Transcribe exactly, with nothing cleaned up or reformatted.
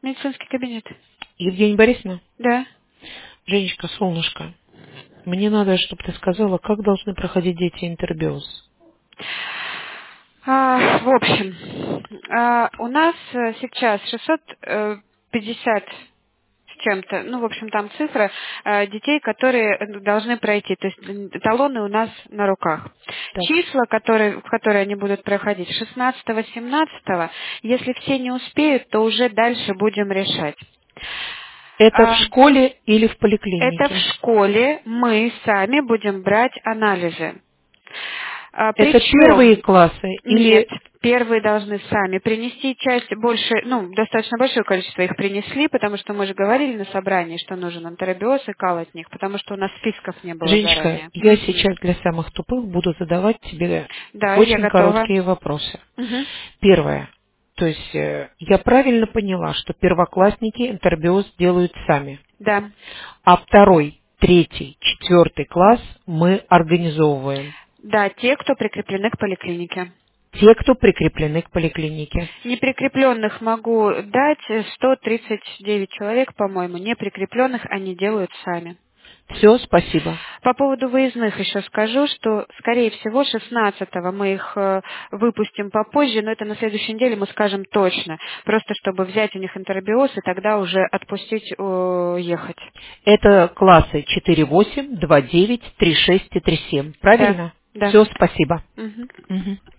Медицинский кабинет. Евгения Борисовна? Да. Женечка, солнышко, мне надо, чтобы ты сказала, как должны проходить дети интербиоз. А, в общем, а, у нас э, сейчас шестьсот пятьдесят с чем-то, ну, в общем, там цифра э, детей, которые э, должны пройти. То есть м, талоны у нас на руках. Так. Числа, которые, в которые они будут проходить, шестнадцатого-семнадцатого, если все не успеют, то уже дальше будем решать. Это в А, школе или в Это в поликлинике? школе мы сами будем брать анализы. А, Это первые Причем классы нет, или... первые должны сами принести часть больше, ну, достаточно большое количество их принесли, потому что мы же говорили на собрании, что нужен антеробиоз и кал от них, потому что у нас списков не было Женечка, заранее. я Мгм. сейчас для самых тупых буду задавать тебе Да, я очень готова. короткие вопросы. Мгм. Первое. То есть э, я правильно поняла, что первоклассники интербиоз делают сами, Да. а второй, третий, четвертый класс мы организовываем. Да, те, кто прикреплены к поликлинике. Те, кто прикреплены к поликлинике. Неприкрепленных могу дать сто тридцать девять человек, по-моему. Неприкрепленных они делают сами. Все, спасибо. По поводу выездных еще скажу, что, скорее всего, шестнадцатого мы их э, выпустим попозже, но это на следующей неделе мы скажем точно, просто чтобы взять у них интербиоз и тогда уже отпустить э, ехать. Это классы четыре восемь, два девять, три шесть и три семь. Да, Правильно? да. Все, спасибо. Мгм. Мгм.